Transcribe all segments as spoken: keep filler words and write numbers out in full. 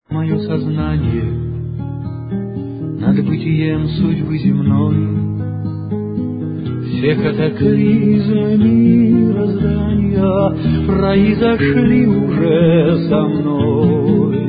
Мое сознание над бытием судьбы земной, все катаклизмы мироздания произошли уже со мной,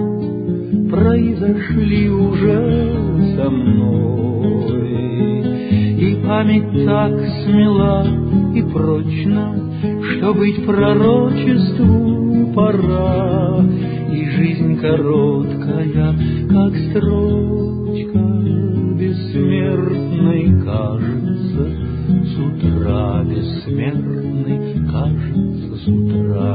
произошли уже со мной. И память так смела и прочна, что быть пророчеству пора, и жизнь короткая, как строчка бессмертной кажется с утра, бессмертной кажется с утра.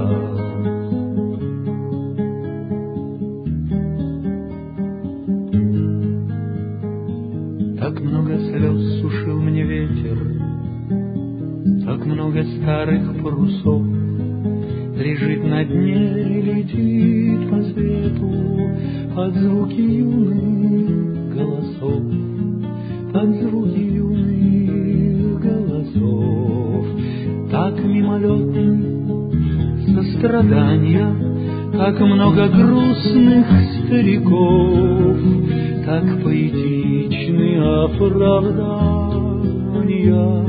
Так много слез сушил мне ветер, так много старых парусов лежит на дне и летит по свету под звуки юных голосов, под звуки юных голосов. Так мимолетны сострадания, как много грустных стариков, так поэтичны оправдания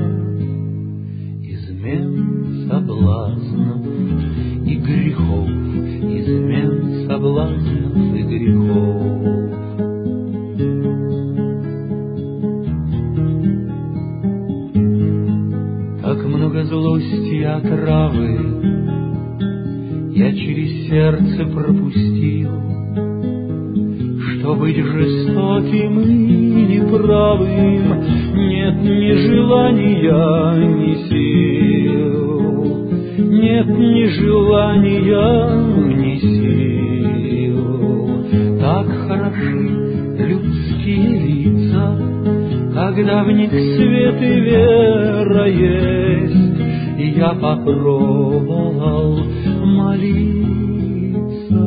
измен, соблазнов и грехов, измен, соблазнов и грехов. Так много злости и отравы я через сердце пропустил, что быть жестоким и неправым нет ни желания, ни сил, нет ни желания, ни сил. Так хороши людские лица, когда в них свет и вера есть, и я попробовал молиться.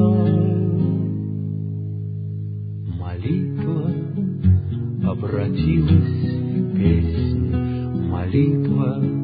Молитва обратилась в песнь, молитва